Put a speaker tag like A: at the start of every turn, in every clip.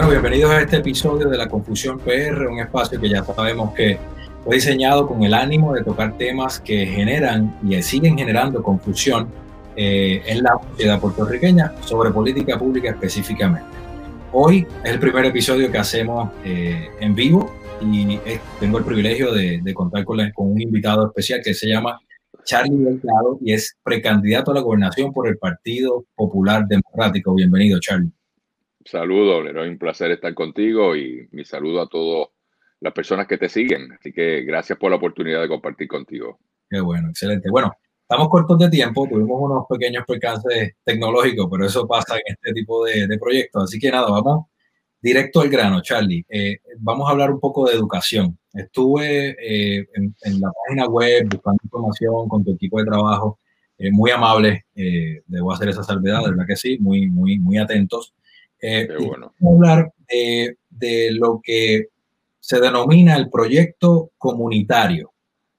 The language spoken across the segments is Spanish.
A: bienvenidos a este episodio de La Confusión PR, un espacio que ya sabemos que fue diseñado con el ánimo de tocar temas que generan y siguen generando confusión en la sociedad puertorriqueña sobre política pública específicamente. Hoy es el primer episodio que hacemos en vivo y tengo el privilegio de contar con un invitado especial que se llama Charlie Delgado y es precandidato a la gobernación por el Partido Popular Democrático. Bienvenido, Charlie.
B: Saludos, Leroy, un placer estar contigo y mi saludo a todas las personas que te siguen. Así que gracias por la oportunidad de compartir contigo.
A: Qué bueno, excelente. Bueno, estamos cortos de tiempo, tuvimos unos pequeños percances tecnológicos, pero eso pasa en este tipo de proyectos. Así que nada, vamos directo al grano, Charlie. Vamos a hablar un poco de educación. Estuve en la página web buscando información con tu equipo de trabajo, muy amable, debo hacer esa salvedad, de verdad que sí, muy atentos.
B: Qué bueno.
A: Vamos a hablar de lo que se denomina el proyecto comunitario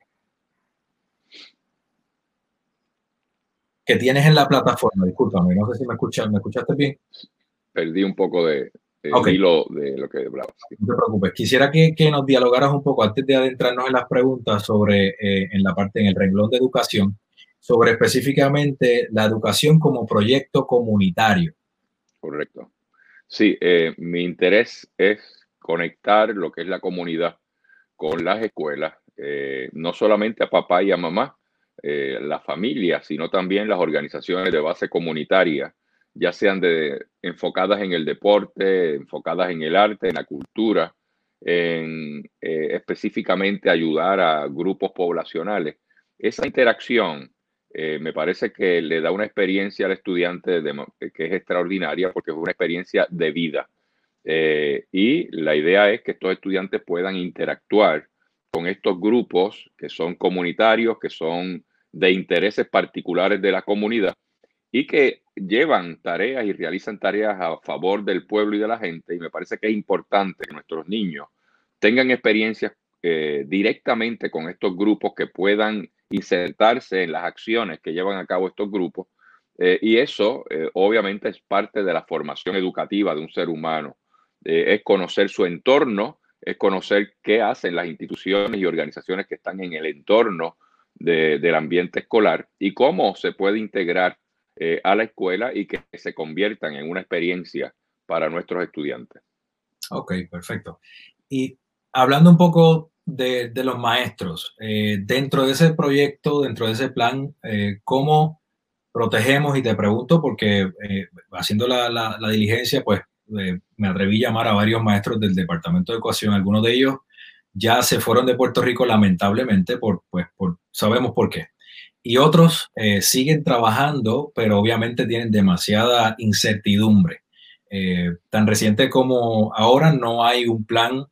A: que tienes en la plataforma. Discúlpame, no sé si me escuchaste bien.
B: Perdí un poco de
A: Okay.
B: hilo de lo que hablabas.
A: No te preocupes. Quisiera que nos dialogaras un poco antes de adentrarnos en las preguntas sobre, en el renglón de educación, sobre específicamente la educación como proyecto comunitario.
B: Correcto. Sí, mi interés es conectar lo que es la comunidad con las escuelas, no solamente a papá y a mamá, la familia, sino también las organizaciones de base comunitaria, ya sean enfocadas en el deporte, enfocadas en el arte, en la cultura, en específicamente ayudar a grupos poblacionales. Esa interacción me parece que le da una experiencia al estudiante que es extraordinaria porque es una experiencia de vida. Y la idea es que estos estudiantes puedan interactuar con estos grupos que son comunitarios, que son de intereses particulares de la comunidad y que llevan tareas y realizan tareas a favor del pueblo y de la gente. Y me parece que es importante que nuestros niños tengan experiencias directamente con estos grupos, que puedan insertarse en las acciones que llevan a cabo estos grupos. Y eso obviamente es parte de la formación educativa de un ser humano. Es conocer su entorno, es conocer qué hacen las instituciones y organizaciones que están en el entorno del ambiente escolar y cómo se puede integrar a la escuela y que se conviertan en una experiencia para nuestros estudiantes.
A: Ok, perfecto. Y hablando un poco de los maestros, dentro de ese proyecto, dentro de ese plan, ¿cómo protegemos? Y te pregunto porque haciendo la diligencia, pues me atreví a llamar a varios maestros del Departamento de Educación. Algunos de ellos ya se fueron de Puerto Rico lamentablemente, sabemos por qué. Y otros siguen trabajando, pero obviamente tienen demasiada incertidumbre. Tan reciente como ahora no hay un plan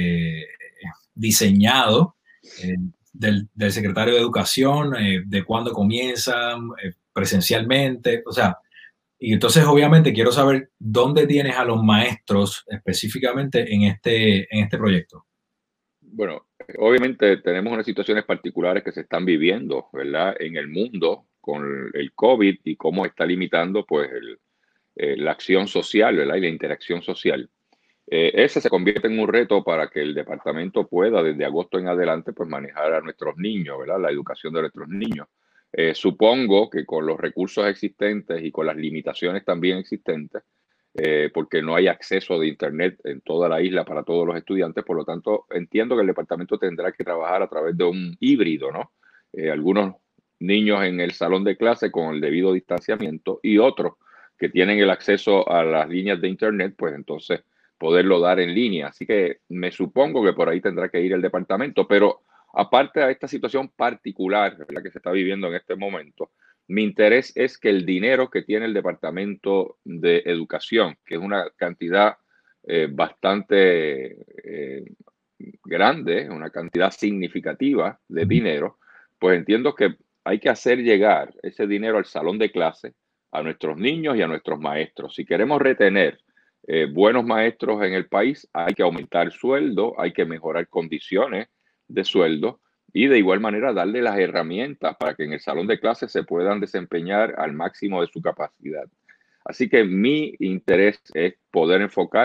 A: diseñado del secretario de Educación, de cuándo comienzan presencialmente, o sea, y entonces obviamente quiero saber dónde tienes a los maestros específicamente en este proyecto.
B: Bueno, obviamente tenemos unas situaciones particulares que se están viviendo, ¿verdad? En el mundo con el COVID y cómo está limitando pues la acción social, ¿verdad? Y la interacción social. Ese se convierte en un reto para que el departamento pueda desde agosto en adelante pues manejar a nuestros niños, ¿verdad? La educación de nuestros niños. Supongo que con los recursos existentes y con las limitaciones también existentes, porque no hay acceso de Internet en toda la isla para todos los estudiantes. Por lo tanto, entiendo que el departamento tendrá que trabajar a través de un híbrido, ¿no? Algunos niños en el salón de clase con el debido distanciamiento y otros que tienen el acceso a las líneas de Internet, pues entonces poderlo dar en línea. Así que me supongo que por ahí tendrá que ir el departamento, pero aparte de esta situación particular, la que se está viviendo en este momento, mi interés es que el dinero que tiene el Departamento de Educación, que es una cantidad bastante grande, una cantidad significativa de dinero, pues entiendo que hay que hacer llegar ese dinero al salón de clase, a nuestros niños y a nuestros maestros. Si queremos retener buenos maestros en el país, hay que aumentar sueldo, hay que mejorar condiciones de sueldo y de igual manera darle las herramientas para que en el salón de clases se puedan desempeñar al máximo de su capacidad. Así que mi interés es poder enfocar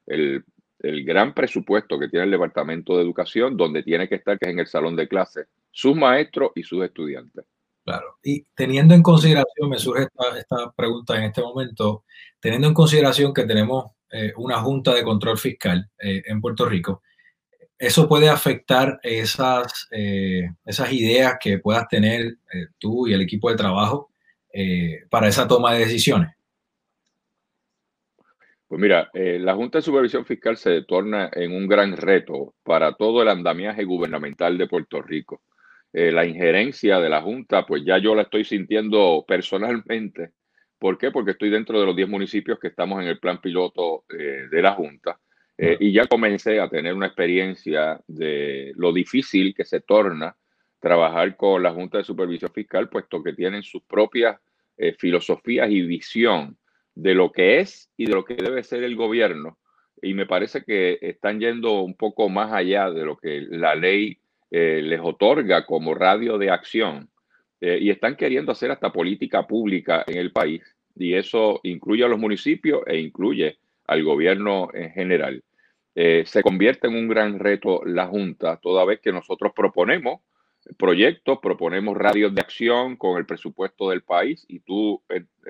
B: el, el gran presupuesto que tiene el Departamento de Educación, donde tiene que estar, que es en el salón de clases, sus maestros y sus estudiantes.
A: Claro. Y teniendo en consideración, me surge esta pregunta en este momento, teniendo en consideración que tenemos una Junta de Control Fiscal en Puerto Rico, ¿eso puede afectar esas ideas que puedas tener tú y el equipo de trabajo para esa toma de decisiones?
B: Pues mira, la Junta de Supervisión Fiscal se torna en un gran reto para todo el andamiaje gubernamental de Puerto Rico. La injerencia de la Junta, pues ya yo la estoy sintiendo personalmente. ¿Por qué? Porque estoy dentro de los 10 municipios que estamos en el plan piloto de la Junta.
A: Claro.
B: Y ya comencé a tener una experiencia de lo difícil que se torna trabajar con la Junta de Supervisión Fiscal, puesto que tienen sus propias filosofías y visión de lo que es y de lo que debe ser el gobierno. Y me parece que están yendo un poco más allá de lo que la ley les otorga como radio de acción. Y están queriendo hacer hasta política pública en el país. Y eso incluye a los municipios e incluye al gobierno en general. Se convierte en un gran reto la Junta, toda vez que nosotros proponemos proyectos, proponemos radios de acción con el presupuesto del país y tú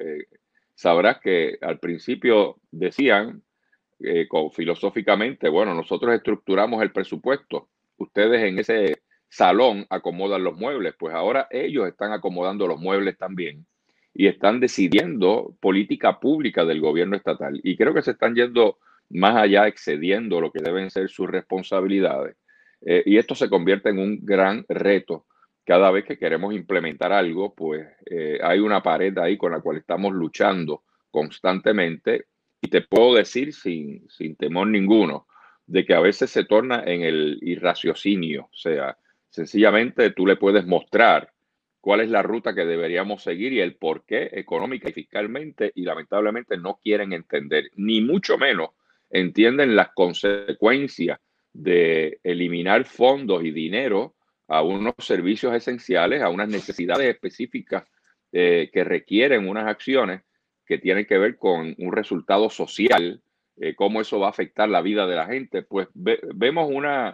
B: sabrás que al principio decían filosóficamente, bueno, nosotros estructuramos el presupuesto, ustedes en ese salón acomodan los muebles, pues ahora ellos están acomodando los muebles también y están decidiendo política pública del gobierno estatal. Y creo que se están yendo más allá, excediendo lo que deben ser sus responsabilidades. Y esto se convierte en un gran reto. Cada vez que queremos implementar algo, pues hay una pared ahí con la cual estamos luchando constantemente. Y te puedo decir sin temor ninguno de que a veces se torna en el irraciocinio. O sea, sencillamente tú le puedes mostrar cuál es la ruta que deberíamos seguir y el por qué económica y fiscalmente, y lamentablemente no quieren entender, ni mucho menos entienden las consecuencias de eliminar fondos y dinero a unos servicios esenciales, a unas necesidades específicas que requieren unas acciones que tienen que ver con un resultado social, cómo eso va a afectar la vida de la gente, pues vemos una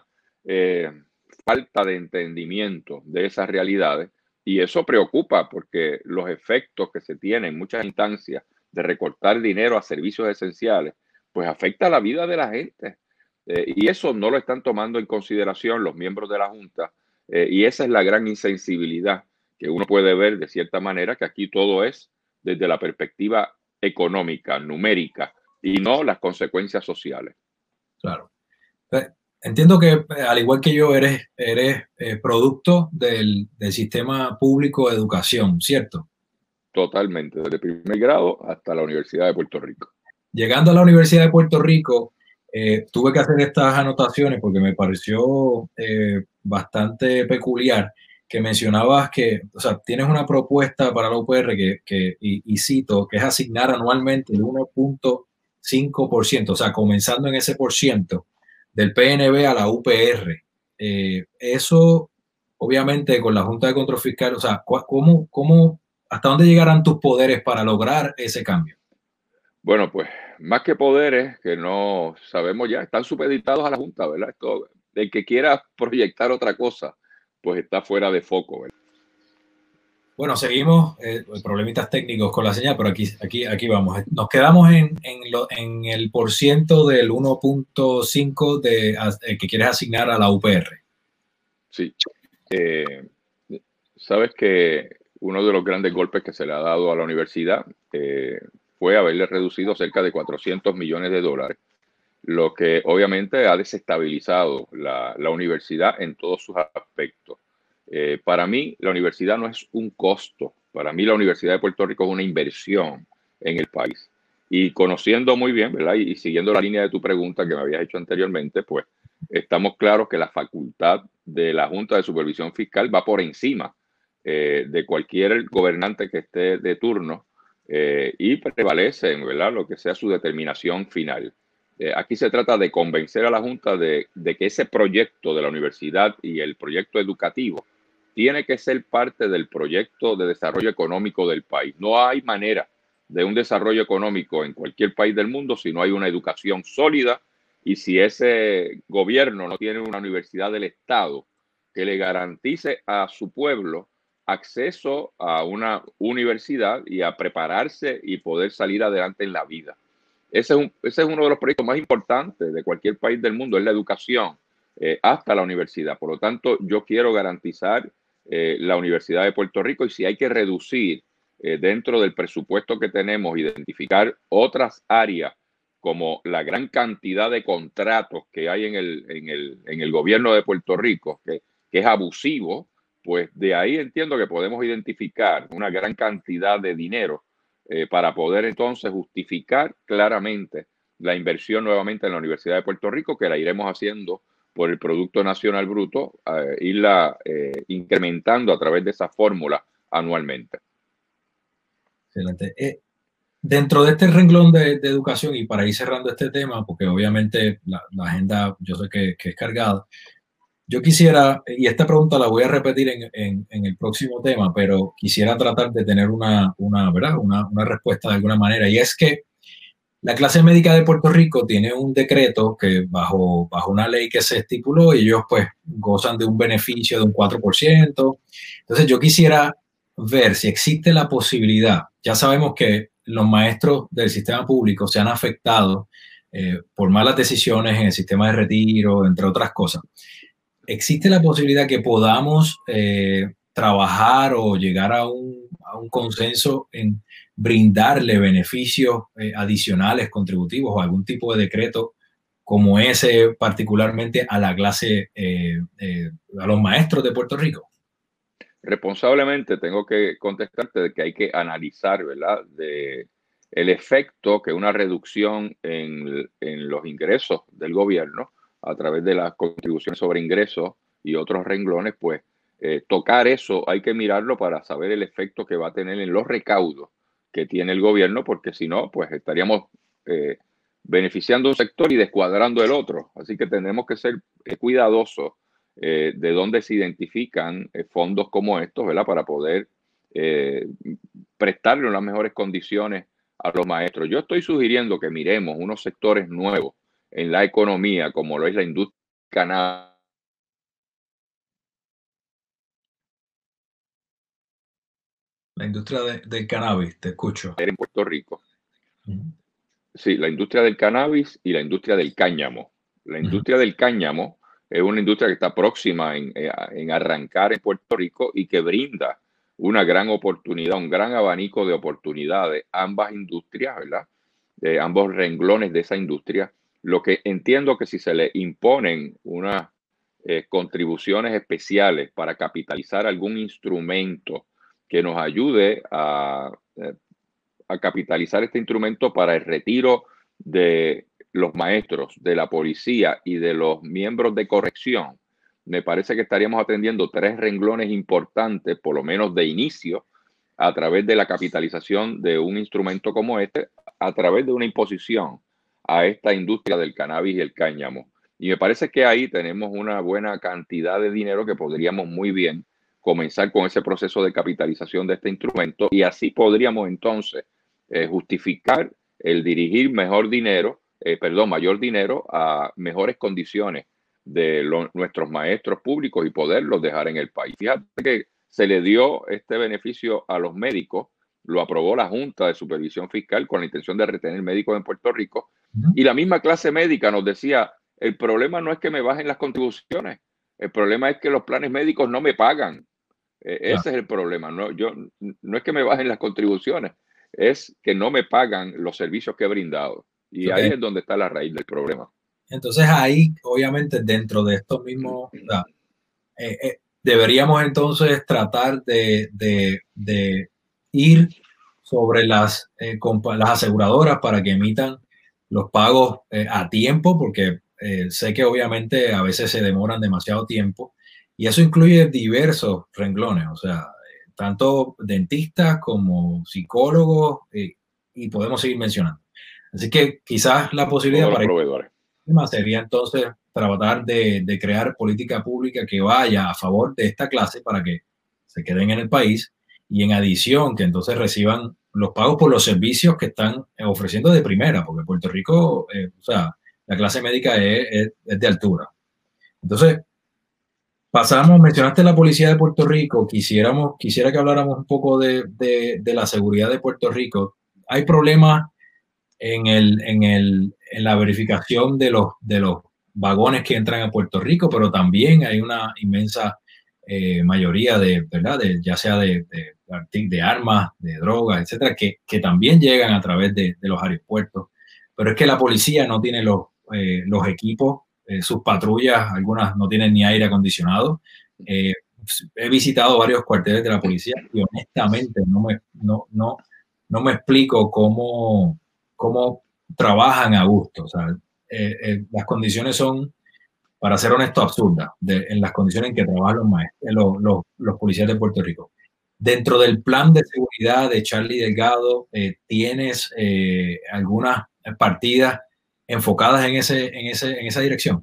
B: falta de entendimiento de esas realidades y eso preocupa porque los efectos que se tienen en muchas instancias de recortar dinero a servicios esenciales, pues afecta la vida de la gente. Y eso no lo están tomando en consideración los miembros de la Junta. Y esa es la gran insensibilidad que uno puede ver de cierta manera, que aquí todo es desde la perspectiva económica, numérica, y no las consecuencias sociales.
A: Claro. Eh, Entiendo que al igual que yo, eres producto del sistema público de educación, ¿cierto?
B: Totalmente, desde primer grado hasta la Universidad de Puerto Rico.
A: Llegando a la Universidad de Puerto Rico, tuve que hacer estas anotaciones porque me pareció bastante peculiar que mencionabas que, o sea, tienes una propuesta para la UPR y cito, que es asignar anualmente el 1,5%, o sea, comenzando en ese por ciento del PNB a la UPR. Eso, obviamente, con la Junta de Control Fiscal, o sea, hasta dónde llegarán tus poderes para lograr ese cambio?
B: Bueno, pues más que poderes que no sabemos ya, están supeditados a la Junta, ¿verdad? Esto, el que quiera proyectar otra cosa, pues está fuera de foco, ¿verdad?
A: Bueno, seguimos problemitas técnicos con la señal, pero aquí vamos. Nos quedamos en el por ciento del 1,5 que quieres asignar a la UPR.
B: Sí. Sabes que uno de los grandes golpes que se le ha dado a la universidad fue haberle reducido cerca de 400 millones de dólares, lo que obviamente ha desestabilizado la universidad en todos sus aspectos. Para mí, la universidad no es un costo. Para mí, la Universidad de Puerto Rico es una inversión en el país. Y conociendo muy bien, ¿verdad? Y siguiendo la línea de tu pregunta que me habías hecho anteriormente, pues estamos claros que la facultad de la Junta de Supervisión Fiscal va por encima de cualquier gobernante que esté de turno y prevalece, ¿verdad? Lo que sea su determinación final. Aquí se trata de convencer a la Junta de que ese proyecto de la universidad y el proyecto educativo tiene que ser parte del proyecto de desarrollo económico del país. No hay manera de un desarrollo económico en cualquier país del mundo si no hay una educación sólida Y si ese gobierno no tiene una universidad del Estado que le garantice a su pueblo acceso a una universidad y a prepararse y poder salir adelante en la vida. Ese es uno de los proyectos más importantes de cualquier país del mundo, es la educación hasta la universidad. Por lo tanto, yo quiero garantizar la Universidad de Puerto Rico, y si hay que reducir dentro del presupuesto que tenemos, identificar otras áreas como la gran cantidad de contratos que hay en el gobierno de Puerto Rico, que es abusivo, pues de ahí entiendo que podemos identificar una gran cantidad de dinero para poder entonces justificar claramente la inversión nuevamente en la Universidad de Puerto Rico, que la iremos haciendo por el Producto Nacional Bruto, irla incrementando a través de esa fórmula anualmente.
A: Excelente. Dentro de este renglón de educación, y para ir cerrando este tema, porque obviamente la agenda yo sé que es cargada, yo quisiera, y esta pregunta la voy a repetir en el próximo tema, pero quisiera tratar de tener ¿verdad? Una respuesta de alguna manera, y es que la clase médica de Puerto Rico tiene un decreto que bajo una ley que se estipuló, y ellos pues gozan de un beneficio de un 4%. Entonces yo quisiera ver si existe la posibilidad. Ya sabemos que los maestros del sistema público se han afectado por malas decisiones en el sistema de retiro, entre otras cosas. ¿Existe la posibilidad que podamos trabajar o llegar a un consenso en brindarle beneficios adicionales, contributivos, o algún tipo de decreto como ese, particularmente a la clase, a los maestros de Puerto Rico?
B: Responsablemente tengo que contestarte de que hay que analizar, ¿verdad?, de el efecto que una reducción en los ingresos del gobierno a través de las contribuciones sobre ingresos y otros renglones, pues tocar eso hay que mirarlo para saber el efecto que va a tener en los recaudos que tiene el gobierno, porque si no, pues estaríamos beneficiando un sector y descuadrando el otro. Así que tenemos que ser cuidadosos de dónde se identifican fondos como estos, ¿verdad? Para poder prestarle las mejores condiciones a los maestros. Yo estoy sugiriendo que miremos unos sectores nuevos en la economía, como lo es la industria cannabis
A: La industria del cannabis, te escucho.
B: en Puerto Rico.
A: Uh -huh.
B: Sí, la industria del cannabis y la industria del cáñamo. La industria del cáñamo es una industria que está próxima en arrancar en Puerto Rico y que brinda una gran oportunidad, un gran abanico de oportunidades, ambas industrias, ¿verdad? Ambos renglones de esa industria. Lo que entiendo que si se le imponen unas contribuciones especiales para capitalizar algún instrumento que nos ayude a capitalizar este instrumento para el retiro de los maestros, de la policía y de los miembros de corrección, me parece que estaríamos atendiendo tres renglones importantes, por lo menos de inicio, a través de la capitalización de un instrumento como este, a través de una imposición a esta industria del cannabis y el cáñamo. Y me parece que ahí tenemos una buena cantidad de dinero que podríamos muy bien comenzar con ese proceso de capitalización de este instrumento, y así podríamos entonces justificar el dirigir mayor dinero a mejores condiciones de nuestros maestros públicos y poderlos dejar en el país. Fíjate que se le dio este beneficio a los médicos, lo aprobó la Junta de Supervisión Fiscal con la intención de retener médicos en Puerto Rico, y la misma clase médica nos decía, el problema no es que me bajen las contribuciones, el problema es que los planes médicos no me pagan. Ese es el problema. No es que me bajen las contribuciones, es que no me pagan los servicios que he brindado. Y ahí es donde está la raíz del problema.
A: Entonces ahí, obviamente, dentro de estos mismos, deberíamos entonces tratar de ir sobre las aseguradoras para que emitan los pagos a tiempo, porque sé que obviamente a veces se demoran demasiado tiempo, y eso incluye diversos renglones, o sea, tanto dentistas como psicólogos, y podemos seguir mencionando. Así que quizás la posibilidad
B: para proveedores
A: sería entonces tratar de crear política pública que vaya a favor de esta clase para que se queden en el país, y en adición que entonces reciban los pagos por los servicios que están ofreciendo de primera, porque Puerto Rico, o sea, la clase médica es de altura. Entonces, mencionaste la policía de Puerto Rico, quisiera que habláramos un poco de la seguridad de Puerto Rico. Hay problemas en la verificación de los vagones que entran a Puerto Rico, pero también hay una inmensa mayoría ¿verdad? Ya sea de armas, de drogas, etcétera, que también llegan a través de los aeropuertos. Pero es que la policía no tiene los equipos, sus patrullas, algunas no tienen ni aire acondicionado. Eh, He visitado varios cuarteles de la policía y honestamente no me explico cómo trabajan a gusto. O sea, las condiciones son, para ser honesto, absurdas en las condiciones en que trabajan los policías de Puerto Rico. Dentro del plan de seguridad de Charlie Delgado, ¿tienes algunas partidas enfocadas en esa dirección?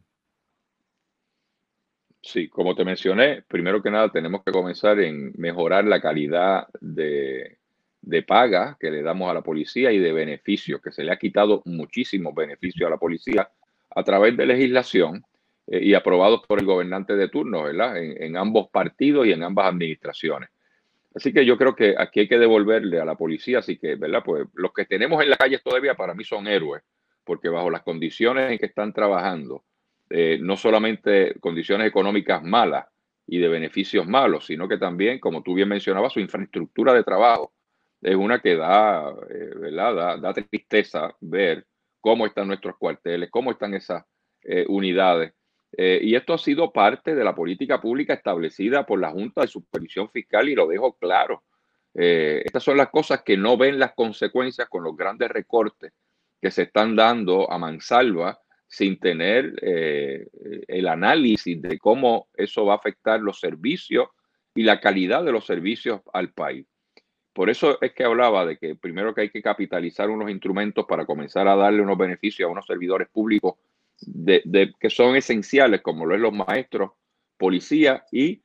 B: Sí, como te mencioné, primero que nada tenemos que comenzar en mejorar la calidad de paga que le damos a la policía y de beneficios, que se le ha quitado muchísimos beneficios a la policía a través de legislación y aprobados por el gobernante de turno, ¿verdad? En ambos partidos y en ambas administraciones. Así que yo creo que aquí hay que devolverle a la policía, así que, ¿verdad? Pues los que tenemos en la calle todavía para mí son héroes, porque bajo las condiciones en que están trabajando, no solamente condiciones económicas malas y de beneficios malos, sino que también, como tú bien mencionabas, su infraestructura de trabajo es una que da, ¿verdad? Da tristeza ver cómo están nuestros cuarteles, cómo están esas unidades. Y esto ha sido parte de la política pública establecida por la Junta de Supervisión Fiscal y lo dejo claro. Estas son las cosas que no ven las consecuencias con los grandes recortes que se están dando a mansalva sin tener el análisis de cómo eso va a afectar los servicios y la calidad de los servicios al país. Por eso es que hablaba de que primero que hay que capitalizar unos instrumentos para comenzar a darle unos beneficios a unos servidores públicos que son esenciales, como lo es los maestros, policía y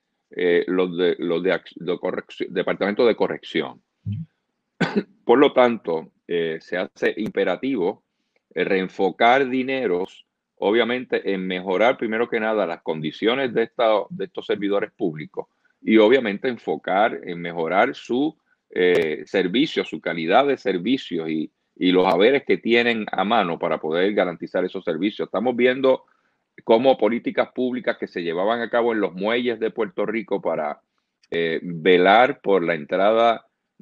B: departamento de corrección. Por lo tanto, se hace imperativo reenfocar dineros, obviamente, en mejorar primero que nada las condiciones de estos servidores públicos y obviamente enfocar en mejorar su servicio, su calidad de servicios y los haberes que tienen a mano para poder garantizar esos servicios. Estamos viendo cómo políticas públicas que se llevaban a cabo en los muelles de Puerto Rico para velar por la entrada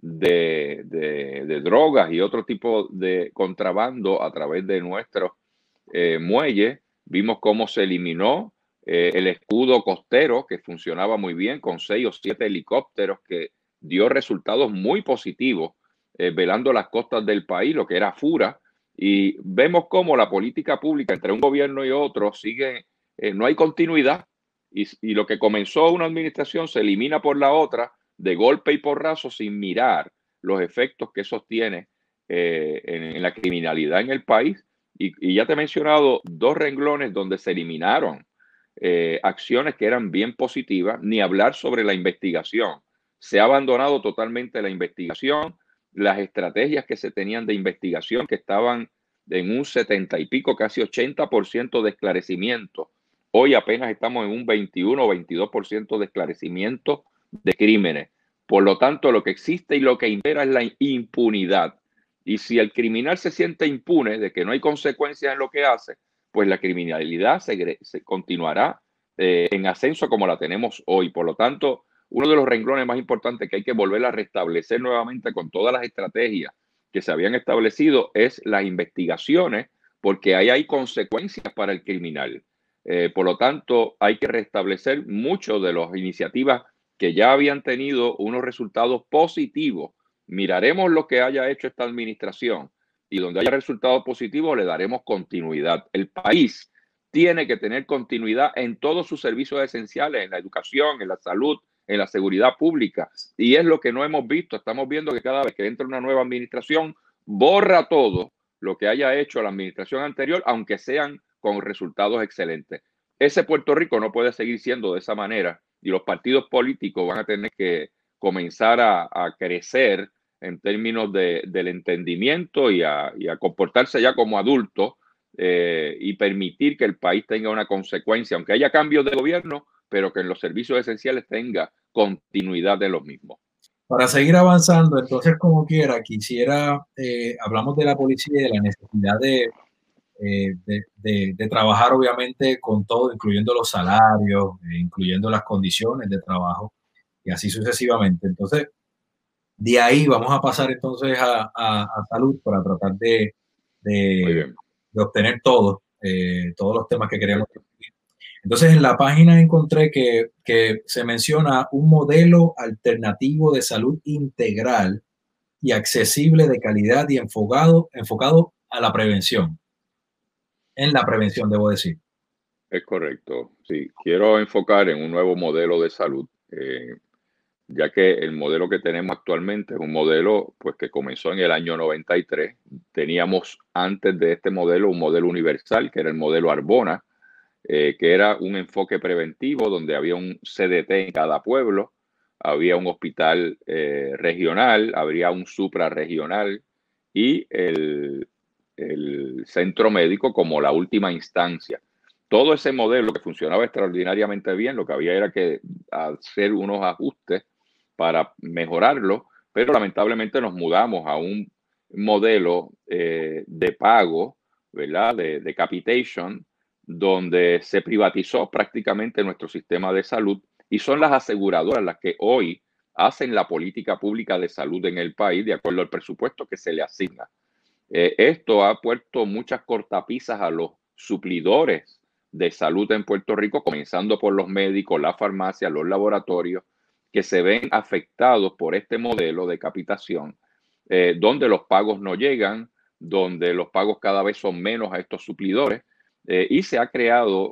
B: de drogas y otro tipo de contrabando a través de nuestros muelles. Vimos cómo se eliminó el escudo costero, que funcionaba muy bien con 6 o 7 helicópteros, que dio resultados muy positivos velando las costas del país, lo que era FURA. Y vemos cómo la política pública entre un gobierno y otro sigue, no hay continuidad. Y lo que comenzó una administración se elimina por la otra de golpe y porrazo sin mirar los efectos que eso tiene en la criminalidad en el país. Y ya te he mencionado dos renglones donde se eliminaron acciones que eran bien positivas, ni hablar sobre la investigación. Se ha abandonado totalmente la investigación, las estrategias que se tenían de investigación que estaban en un 70 y pico, casi 80% de esclarecimiento. Hoy apenas estamos en un 21 o 22% de esclarecimiento de crímenes. Por lo tanto, lo que existe y lo que impera es la impunidad. Y si el criminal se siente impune de que no hay consecuencias en lo que hace, pues la criminalidad se continuará en ascenso como la tenemos hoy. Por lo tanto, uno de los renglones más importantes que hay que volver a restablecer nuevamente con todas las estrategias que se habían establecido es las investigaciones, porque ahí hay consecuencias para el criminal. Por lo tanto, hay que restablecer muchas de las iniciativas que ya habían tenido unos resultados positivos. Miraremos lo que haya hecho esta administración y donde haya resultados positivos le daremos continuidad. El país tiene que tener continuidad en todos sus servicios esenciales, en la educación, en la salud, en la seguridad pública. Y es lo que no hemos visto. Estamos viendo que cada vez que entra una nueva administración, borra todo lo que haya hecho la administración anterior, aunque sean con resultados excelentes. Ese Puerto Rico no puede seguir siendo de esa manera y los partidos políticos van a tener que comenzar a crecer en términos del entendimiento y a comportarse ya como adultos y permitir que el país tenga una consecuencia, aunque haya cambios de gobierno, pero que en los servicios esenciales tenga continuidad de los mismos.
A: Para seguir avanzando, entonces, como quiera, quisiera, hablamos de la policía y de la necesidad de trabajar, obviamente, con todo, incluyendo los salarios, incluyendo las condiciones de trabajo y así sucesivamente. Entonces, de ahí vamos a pasar entonces a salud para tratar
B: Muy
A: de,
B: bien,
A: de obtener todo, todos los temas que queríamos.
B: perfecto.
A: Entonces, en la página encontré que se menciona un modelo alternativo de salud integral y accesible, de calidad y enfocado a la prevención, en la prevención, debo decir.
B: Es correcto. Sí, quiero enfocar en un nuevo modelo de salud, ya que el modelo que tenemos actualmente es un modelo pues, que comenzó en el año 93. Teníamos antes de este modelo un modelo universal, que era el modelo Arbona, que era un enfoque preventivo donde había un CDT en cada pueblo, había un hospital regional, habría un suprarregional y el centro médico como la última instancia. Todo ese modelo que funcionaba extraordinariamente bien, lo que había era que hacer unos ajustes para mejorarlo, pero lamentablemente nos mudamos a un modelo de pago, ¿verdad? De capitation, donde se privatizó prácticamente nuestro sistema de salud y son las aseguradoras las que hoy hacen la política pública de salud en el país de acuerdo al presupuesto que se le asigna. Esto ha puesto muchas cortapisas a los suplidores de salud en Puerto Rico, comenzando por los médicos, las farmacias, los laboratorios, que se ven afectados por este modelo de capitación, donde los pagos no llegan, donde los pagos cada vez son menos a estos suplidores, y se ha creado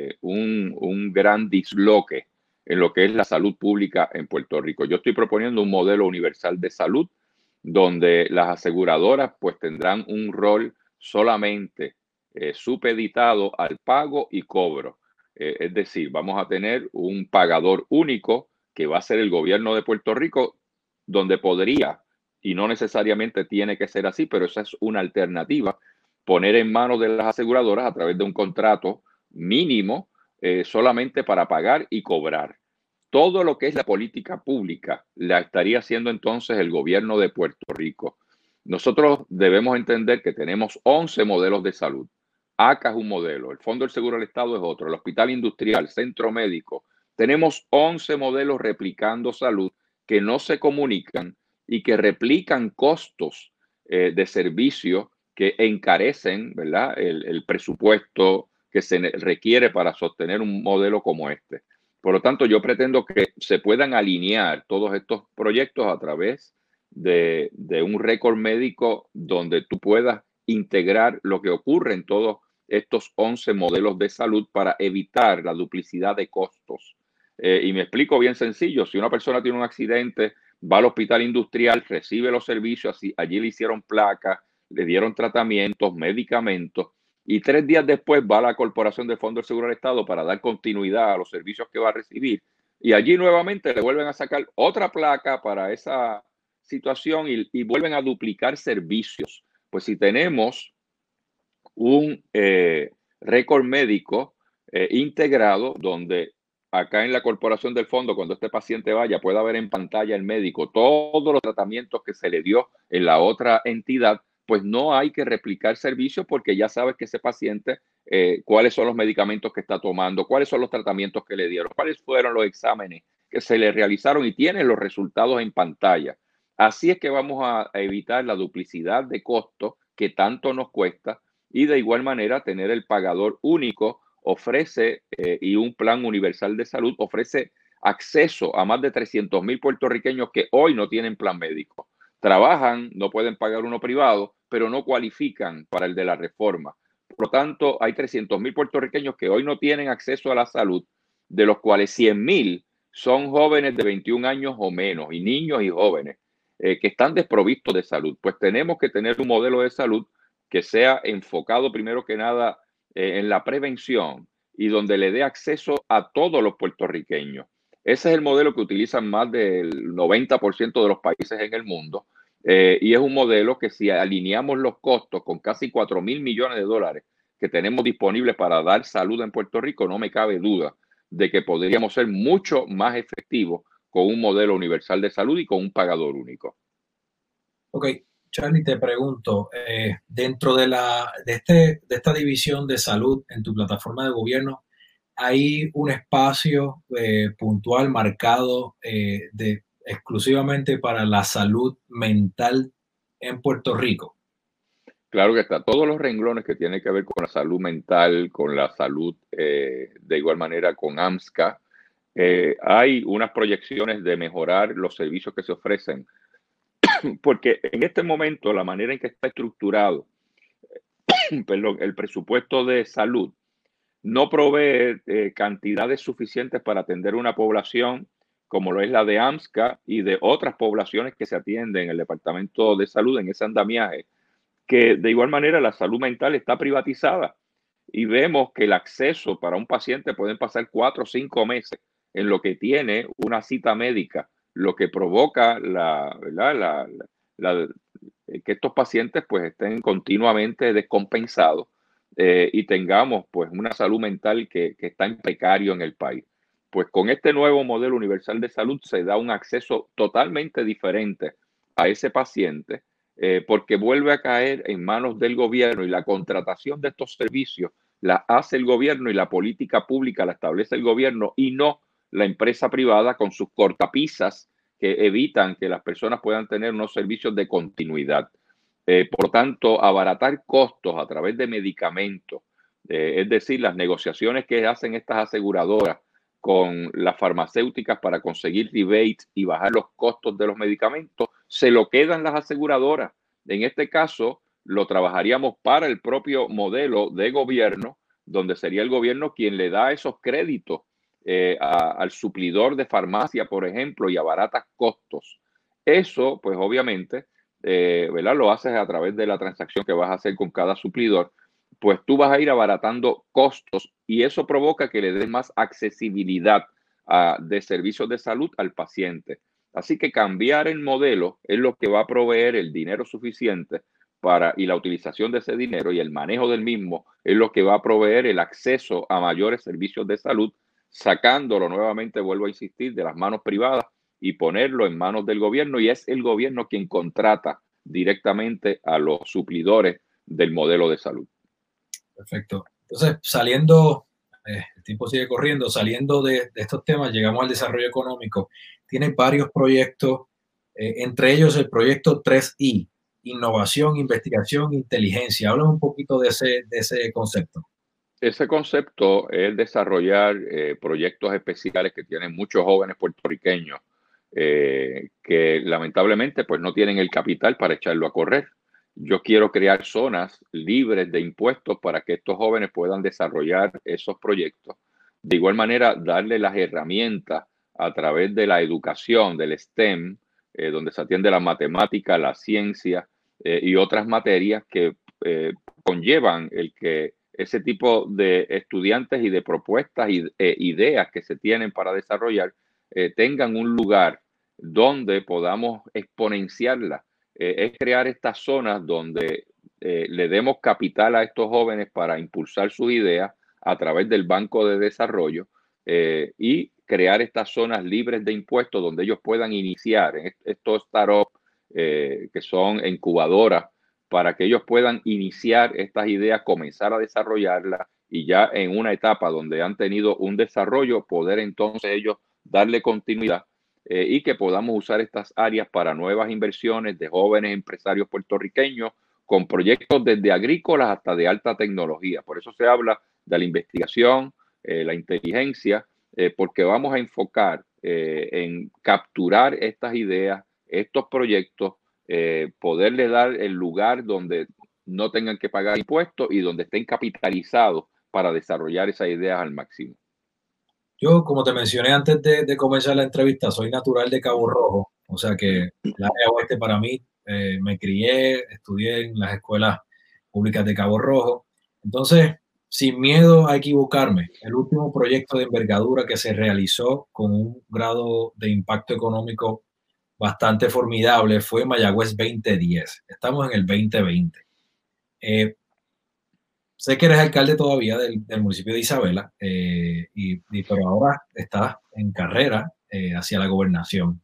B: un gran disloque en lo que es la salud pública en Puerto Rico. Yo estoy proponiendo un modelo universal de salud donde las aseguradoras pues tendrán un rol solamente supeditado al pago y cobro. Es decir, vamos a tener un pagador único que va a ser el gobierno de Puerto Rico, donde podría, y no necesariamente tiene que ser así, pero esa es una alternativa, poner en manos de las aseguradoras a través de un contrato mínimo solamente para pagar y cobrar. Todo lo que es la política pública la estaría haciendo entonces el gobierno de Puerto Rico. Nosotros debemos entender que tenemos 11 modelos de salud. ACA es un modelo, el Fondo del Seguro del Estado es otro, el Hospital Industrial, Centro Médico. Tenemos 11 modelos replicando salud que no se comunican y que replican costos de servicio que encarecen, ¿verdad?, el presupuesto que se requiere para sostener un modelo como este. Por lo tanto, yo pretendo que se puedan alinear todos estos proyectos a través de un récord médico donde tú puedas integrar lo que ocurre en todos estos 11 modelos de salud para evitar la duplicidad de costos. Y me explico bien sencillo, si una persona tiene un accidente, va al hospital industrial, recibe los servicios, allí le hicieron placas, le dieron tratamientos, medicamentos, y 3 días después va a la Corporación de Fondo del Seguro del Estado para dar continuidad a los servicios que va a recibir. Y allí nuevamente le vuelven a sacar otra placa para esa situación y vuelven a duplicar servicios. Pues si tenemos un récord médico integrado donde acá en la corporación del fondo, cuando este paciente vaya, pueda ver en pantalla el médico todos los tratamientos que se le dio en la otra entidad, pues no hay que replicar servicios porque ya sabes que ese paciente, cuáles son los medicamentos que está tomando, cuáles son los tratamientos que le dieron, cuáles fueron los exámenes que se le realizaron y tienen los resultados en pantalla. Así es que vamos a evitar la duplicidad de costos que tanto nos cuesta y de igual manera tener el pagador único ofrece y un plan universal de salud ofrece acceso a más de 300,000 puertorriqueños que hoy no tienen plan médico. Trabajan, no pueden pagar uno privado, pero no cualifican para el de la reforma. Por lo tanto, hay 300,000 puertorriqueños que hoy no tienen acceso a la salud, de los cuales 100,000 son jóvenes de 21 años o menos, y niños y jóvenes que están desprovistos de salud. Pues tenemos que tener un modelo de salud que sea enfocado primero que nada en la prevención y donde le dé acceso a todos los puertorriqueños. Ese es el modelo que utilizan más del 90% de los países en el mundo y es un modelo que si alineamos los costos con casi 4,000 millones de dólares que tenemos disponibles para dar salud en Puerto Rico, no me cabe duda de que podríamos ser mucho más efectivos con un modelo universal de salud y con un pagador único.
A: Ok, Charlie, te pregunto, dentro de esta división de salud en tu plataforma de gobierno, ¿hay un espacio puntual marcado exclusivamente para la salud mental en Puerto Rico?
B: Claro que está. Todos los renglones que tienen que ver con la salud mental, con la salud, de igual manera con AMSCA, hay unas proyecciones de mejorar los servicios que se ofrecen, porque en este momento la manera en que está estructurado, perdón, el presupuesto de salud no provee cantidades suficientes para atender una población como lo es la de AMSCA y de otras poblaciones que se atienden en el Departamento de Salud en ese andamiaje, que de igual manera la salud mental está privatizada y vemos que el acceso para un paciente pueden pasar 4 o 5 meses en lo que tiene una cita médica, lo que provoca ¿verdad? La- que estos pacientes pues estén continuamente descompensados, y tengamos pues una salud mental que está en precario en el país. Pues con este nuevo modelo universal de salud se da un acceso totalmente diferente a ese paciente, porque vuelve a caer en manos del gobierno y la contratación de estos servicios la hace el gobierno y la política pública la establece el gobierno y no la empresa privada con sus cortapisas que evitan que las personas puedan tener unos servicios de continuidad. Por tanto, abaratar costos a través de medicamentos, es decir, las negociaciones que hacen estas aseguradoras con las farmacéuticas para conseguir rebates y bajar los costos de los medicamentos, se lo quedan las aseguradoras. En este caso, lo trabajaríamos para el propio modelo de gobierno, donde sería el gobierno quien le da esos créditos al suplidor de farmacia, por ejemplo, y abarata costos. Eso, pues obviamente, ¿verdad? Lo haces a través de la transacción que vas a hacer con cada suplidor, pues tú vas a ir abaratando costos y eso provoca que le des más accesibilidad de servicios de salud al paciente. Así que cambiar el modelo es lo que va a proveer el dinero suficiente y la utilización de ese dinero y el manejo del mismo es lo que va a proveer el acceso a mayores servicios de salud, sacándolo nuevamente, vuelvo a insistir, de las manos privadas y ponerlo en manos del gobierno, y es el gobierno quien contrata directamente a los suplidores del modelo de salud.
A: Perfecto. Entonces, saliendo, el tiempo sigue corriendo, saliendo de estos temas, llegamos al desarrollo económico. Tiene varios proyectos, entre ellos el proyecto 3I, Innovación, Investigación, Inteligencia. Habla un poquito de ese concepto.
B: Ese concepto es desarrollar proyectos especiales que tienen muchos jóvenes puertorriqueños que lamentablemente pues no tienen el capital para echarlo a correr. Yo quiero crear zonas libres de impuestos para que estos jóvenes puedan desarrollar esos proyectos. De igual manera, darle las herramientas a través de la educación, del STEM, donde se atiende la matemática, la ciencia y otras materias que conllevan el que ese tipo de estudiantes y de propuestas e ideas que se tienen para desarrollar tengan un lugar donde podamos exponenciarla. Es crear estas zonas donde le demos capital a estos jóvenes para impulsar sus ideas a través del Banco de Desarrollo, y crear estas zonas libres de impuestos donde ellos puedan iniciar en estos startups que son incubadoras para que ellos puedan iniciar estas ideas, comenzar a desarrollarlas y ya en una etapa donde han tenido un desarrollo, poder entonces ellos darle continuidad, y que podamos usar estas áreas para nuevas inversiones de jóvenes empresarios puertorriqueños con proyectos desde agrícolas hasta de alta tecnología. Por eso se habla de la investigación, la inteligencia, porque vamos a enfocar en capturar estas ideas, estos proyectos, poderle dar el lugar donde no tengan que pagar impuestos y donde estén capitalizados para desarrollar esas ideas al máximo.
A: Yo, como te mencioné antes de comenzar la entrevista, soy natural de Cabo Rojo, o sea que el área oeste para mí, me crié, estudié en las escuelas públicas de Cabo Rojo. Entonces, sin miedo a equivocarme, el último proyecto de envergadura que se realizó con un grado de impacto económico bastante formidable fue Mayagüez 2010. Estamos en el 2020. Eh, sé que eres alcalde todavía del municipio de Isabela, pero ahora estás en carrera hacia la gobernación.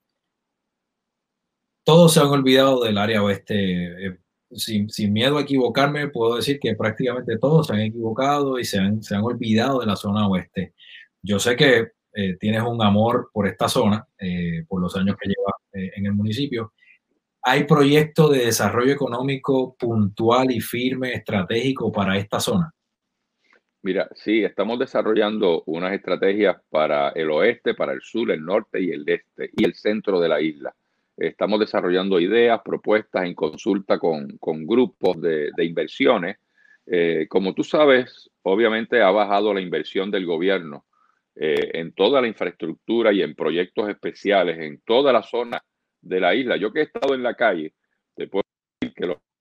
A: Todos se han olvidado del área oeste. Sin miedo a equivocarme, puedo decir que prácticamente todos se han equivocado y se han olvidado de la zona oeste. Yo sé que tienes un amor por esta zona, por los años que llevas en el municipio. ¿Hay proyectos de desarrollo económico puntual y firme, estratégico para esta zona?
B: Mira, sí, estamos desarrollando unas estrategias para el oeste, para el sur, el norte y el este y el centro de la isla. Estamos desarrollando ideas, propuestas en consulta con grupos de inversiones. Como tú sabes, obviamente ha bajado la inversión del gobierno en toda la infraestructura y en proyectos especiales en toda la zona de la isla. Yo que he estado en la calle, te puedo decir que los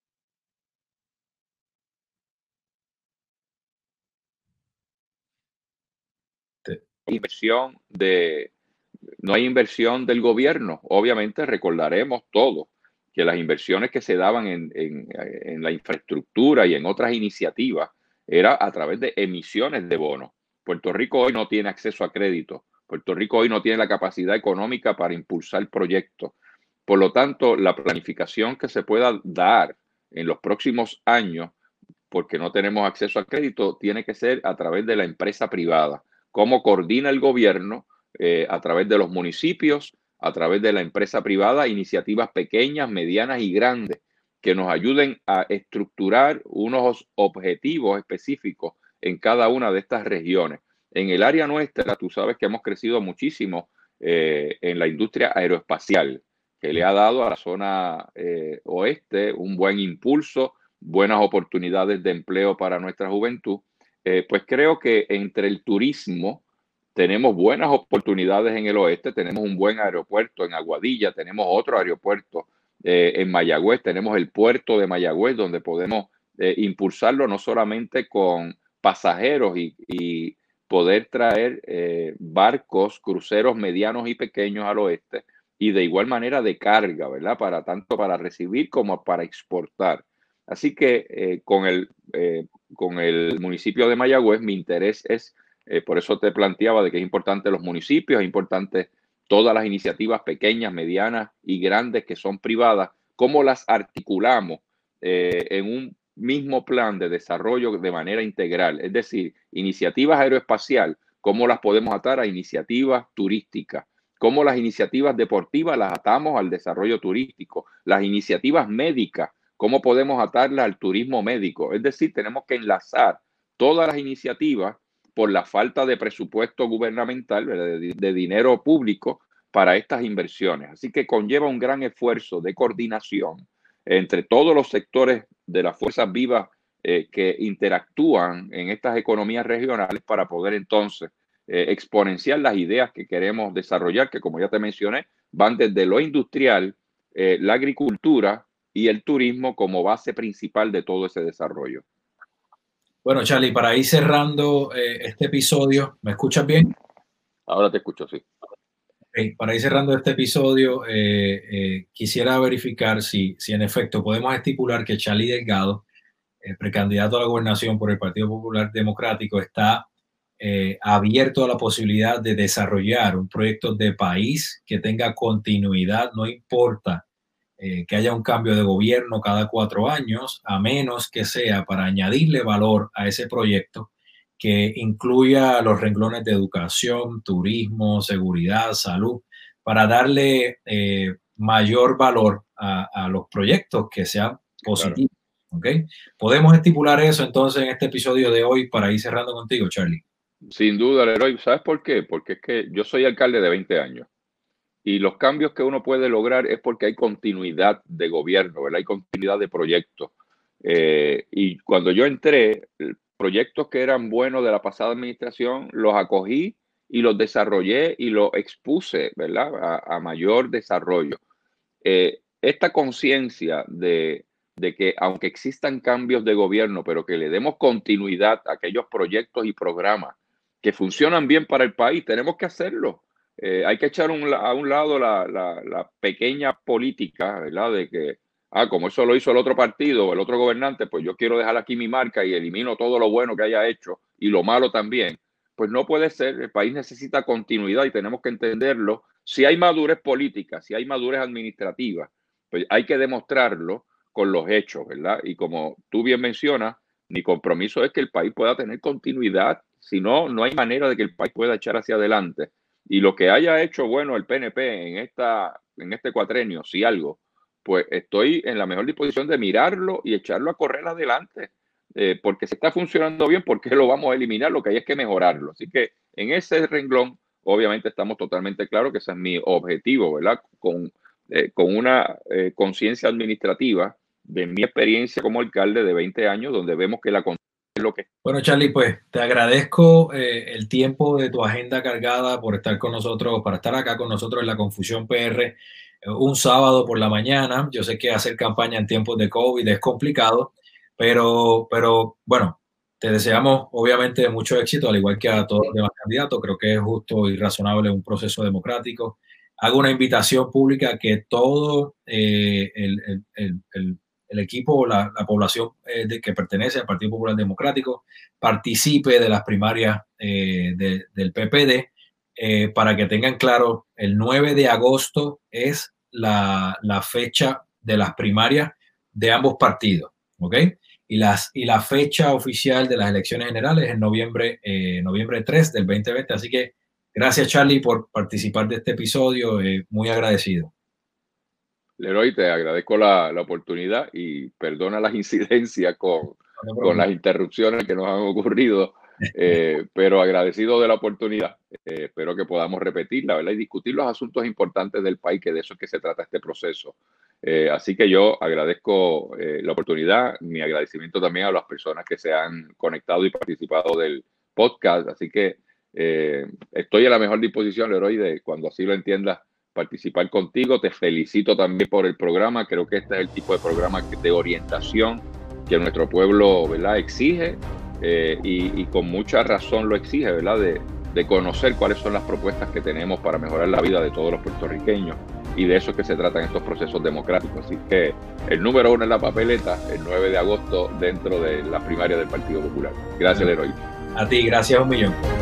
A: Te-
B: inversión de no hay inversión del gobierno. Obviamente recordaremos todo que las inversiones que se daban en la infraestructura y en otras iniciativas era a través de emisiones de bonos. Puerto Rico hoy no tiene acceso a crédito. Puerto Rico hoy no tiene la capacidad económica para impulsar proyectos. Por lo tanto, la planificación que se pueda dar en los próximos años porque no tenemos acceso a crédito, tiene que ser a través de la empresa privada. ¿Cómo coordina el gobierno a través de los municipios, a través de la empresa privada, iniciativas pequeñas, medianas y grandes que nos ayuden a estructurar unos objetivos específicos en cada una de estas regiones? En el área nuestra, tú sabes que hemos crecido muchísimo en la industria aeroespacial, que le ha dado a la zona oeste un buen impulso, buenas oportunidades de empleo para nuestra juventud. Pues creo que entre el turismo tenemos buenas oportunidades en el oeste, tenemos un buen aeropuerto en Aguadilla, tenemos otro aeropuerto en Mayagüez, tenemos el puerto de Mayagüez donde podemos impulsarlo no solamente con pasajeros y poder traer barcos, cruceros medianos y pequeños al oeste y de igual manera de carga, ¿verdad? Para tanto para recibir como para exportar. Así que con el municipio de Mayagüez mi interés es, por eso te planteaba de que es importante los municipios, es importante todas las iniciativas pequeñas, medianas y grandes que son privadas, cómo las articulamos en un mismo plan de desarrollo de manera integral. Es decir, iniciativas aeroespacial, cómo las podemos atar a iniciativas turísticas, cómo las iniciativas deportivas las atamos al desarrollo turístico, las iniciativas médicas, cómo podemos atarlas al turismo médico. Es decir, tenemos que enlazar todas las iniciativas por la falta de presupuesto gubernamental, de dinero público para estas inversiones. Así que conlleva un gran esfuerzo de coordinación entre todos los sectores de las fuerzas vivas que interactúan en estas economías regionales para poder entonces exponenciar las ideas que queremos desarrollar, que como ya te mencioné, van desde lo industrial, la agricultura y el turismo como base principal de todo ese desarrollo.
A: Bueno, Charlie, para ir cerrando este episodio, ¿me escuchas bien?
B: Ahora te escucho, sí.
A: Para ir cerrando este episodio, quisiera verificar si en efecto podemos estipular que Charlie Delgado, precandidato a la gobernación por el Partido Popular Democrático, está abierto a la posibilidad de desarrollar un proyecto de país que tenga continuidad, no importa que haya un cambio de gobierno cada 4 años, a menos que sea para añadirle valor a ese proyecto que incluya los renglones de educación, turismo, seguridad, salud, para darle mayor valor a los proyectos que sean
B: Claro.
A: positivos. ¿Ok? Podemos estipular eso entonces en este episodio de hoy para ir cerrando contigo, Charlie.
B: Sin duda, Leroy. ¿Sabes por qué? Porque es que yo soy alcalde de 20 años y los cambios que uno puede lograr es porque hay continuidad de gobierno, ¿verdad? Hay continuidad de proyectos. Y cuando yo entré, proyectos que eran buenos de la pasada administración, los acogí y los desarrollé y los expuse, ¿verdad? A mayor desarrollo. Esta conciencia de que aunque existan cambios de gobierno, pero que le demos continuidad a aquellos proyectos y programas que funcionan bien para el país, tenemos que hacerlo. Hay que echar a un lado la pequeña política, ¿verdad? De que como eso lo hizo el otro partido o el otro gobernante, pues yo quiero dejar aquí mi marca y elimino todo lo bueno que haya hecho y lo malo también. Pues no puede ser, el país necesita continuidad y tenemos que entenderlo. Si hay madurez política, si hay madurez administrativa, pues hay que demostrarlo con los hechos, ¿verdad? Y como tú bien mencionas, mi compromiso es que el país pueda tener continuidad, si no, no hay manera de que el país pueda echar hacia adelante. Y lo que haya hecho bueno el PNP en este cuatrenio, si algo, pues estoy en la mejor disposición de mirarlo y echarlo a correr adelante. Porque si está funcionando bien, ¿por qué lo vamos a eliminar? Lo que hay es que mejorarlo. Así que en ese renglón, obviamente estamos totalmente claros que ese es mi objetivo, ¿verdad? Con una conciencia administrativa de mi experiencia como alcalde de 20 años, donde vemos que la es lo que...
A: Bueno, Charlie, pues te agradezco el tiempo de tu agenda cargada por estar con nosotros, para estar acá con nosotros en La Confusión PR un sábado por la mañana. Yo sé que hacer campaña en tiempos de COVID es complicado, pero bueno, te deseamos obviamente mucho éxito, al igual que a todos los demás candidatos. Creo que es justo y razonable un proceso democrático. Hago una invitación pública a que todo el equipo, la población que pertenece al Partido Popular Democrático, participe de las primarias del PPD, para que tengan claro, el 9 de agosto es la fecha de las primarias de ambos partidos, ¿ok? Y la fecha oficial de las elecciones generales es noviembre 3 del 2020. Así que gracias, Charlie, por participar de este episodio. Muy agradecido.
B: Leroy, te agradezco la oportunidad y perdona las incidencias con las interrupciones que nos han ocurrido, pero agradecido de la oportunidad. Espero que podamos repetirla, ¿verdad? Y discutir los asuntos importantes del país, que de eso es que se trata este proceso. Así que yo agradezco la oportunidad, mi agradecimiento también a las personas que se han conectado y participado del podcast. Así que estoy a la mejor disposición, Leroy, de cuando así lo entiendas, participar contigo. Te felicito también por el programa. Creo que este es el tipo de programa de orientación que nuestro pueblo, ¿verdad?, exige, y con mucha razón lo exige, ¿verdad?, de conocer cuáles son las propuestas que tenemos para mejorar la vida de todos los puertorriqueños, y de eso es que se tratan estos procesos democráticos. Así que el número 1 en la papeleta, el 9 de agosto, dentro de la primaria del Partido Popular. Gracias, Leroy.
A: A ti, gracias un millón.